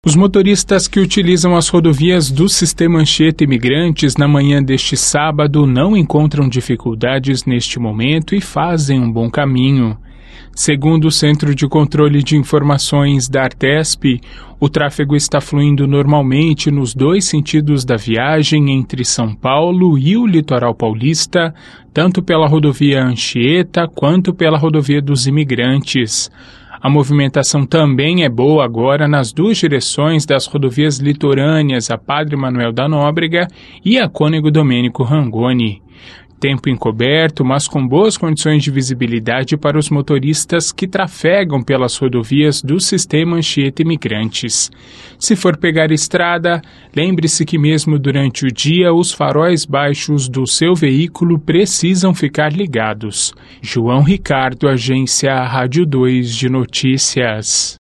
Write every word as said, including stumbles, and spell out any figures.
Os motoristas que utilizam as rodovias do Sistema Anchieta Imigrantes na manhã deste sábado não encontram dificuldades neste momento e fazem um bom caminho. Segundo o Centro de Controle de Informações da Artesp, o tráfego está fluindo normalmente nos dois sentidos da viagem entre São Paulo e o litoral paulista, tanto pela rodovia Anchieta quanto pela rodovia dos Imigrantes. A movimentação também é boa agora nas duas direções das rodovias litorâneas, a Padre Manuel da Nóbrega e a Cônego Domênico Rangoni. Tempo encoberto, mas com boas condições de visibilidade para os motoristas que trafegam pelas rodovias do Sistema Anchieta Imigrantes. Se for pegar estrada, lembre-se que mesmo durante o dia os faróis baixos do seu veículo precisam ficar ligados. João Ricardo, Agência Rádio dois de Notícias.